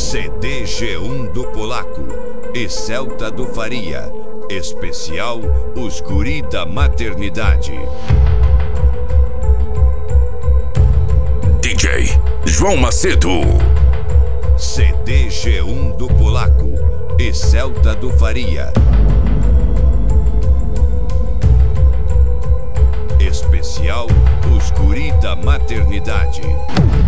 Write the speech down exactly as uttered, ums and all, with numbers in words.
C D G um do Polaco e Celta do Faria. Especial Os Guri da Maternidade. D J João Macedo. C D G um do Polaco e Celta do Faria. Especial Os Guri da Maternidade.